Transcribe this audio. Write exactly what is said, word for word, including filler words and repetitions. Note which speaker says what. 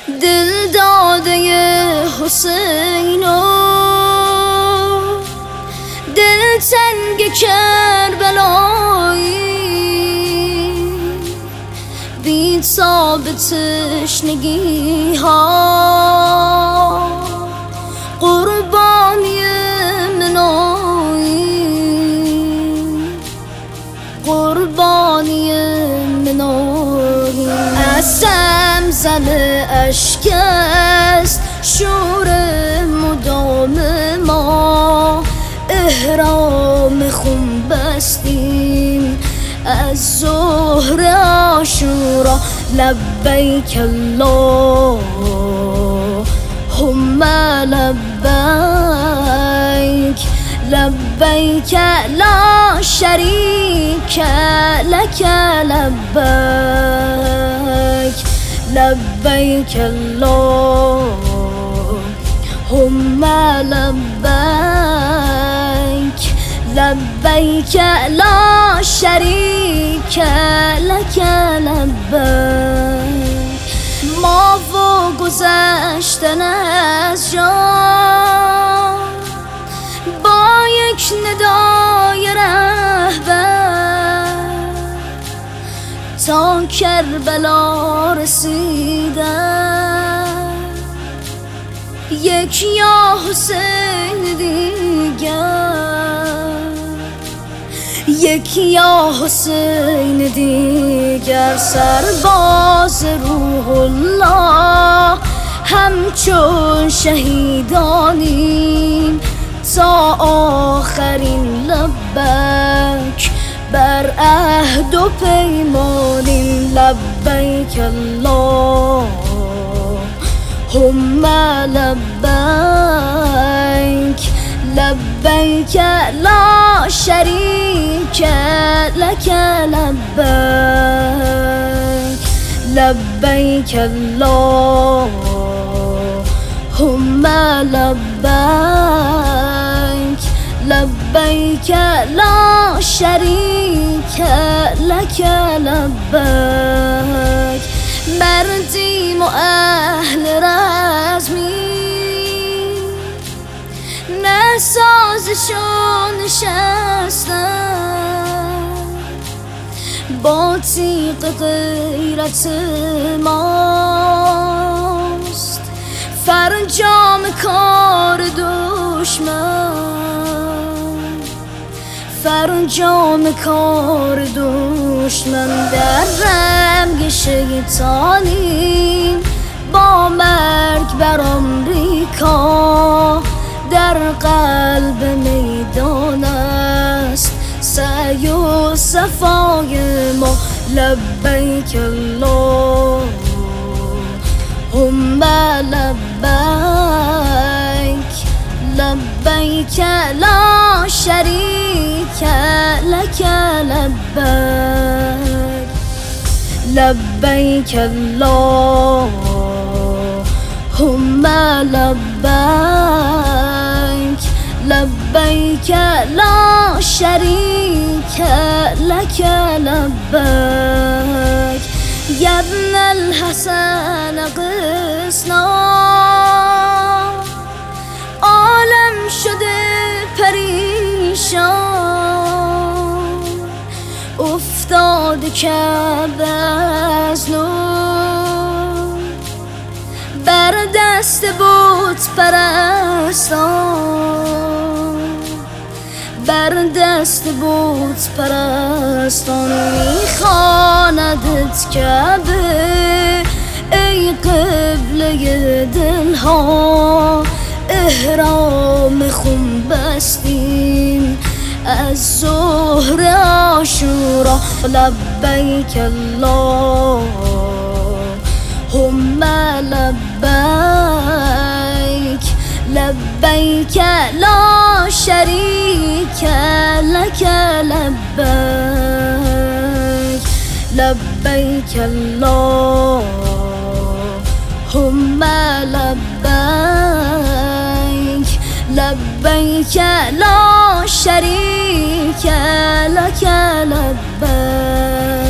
Speaker 1: دل داده حسینو دل تنگ کربلایی بی تاب تشنگی ها قربانی منایی قربانی منایی از زمزم اشک است شور مدام ما احرام خون بستیم از ظهر عاشورا لبیک اللهم لبیک لبیک لا شریک لک لبیک لبیک اللهم لبیک لبیک لا شریک لک لبیک ما و گذشتن از جان با یک ندای رهبر تا کربلا رسیدن یک یا حسین دیگر یک یا حسین دیگر سرباز روح الله همچون شهیدانیم تا آخرین لبک بر عهد و پیمانیم لبیک اللهم لبیک لبیک لا شریک لک لبیک لبیک اللهم لبیک لبیک لا شریک لک لبیک مردیم و اهل رزمی نه سازشون نشستن با تیغ غیرت ماست فرجام کار دشمن فرجام کار دشمن در رنگ شیطانی با مرگ بر آمریکا در قلب میدان است سعی و صفای ما لبیک اللهم لبیک لبیک لا شریک لک لبیک لبیک اللهم لبیک لبیک لا شریک لک لبیک یا ابن الحسن قسنا عالم شده پریشان افتاده کعبه از نور بر دست بت پرستان بر دست بت پرستان میخواندت کعبه ای قبله دلها احرام خون بستیم از ظهر عاشورا لبیک اللهم لبیک لبیک لا شریک لک لبیک لبیک اللهم لبیک لبیک لا شریک لک لبیک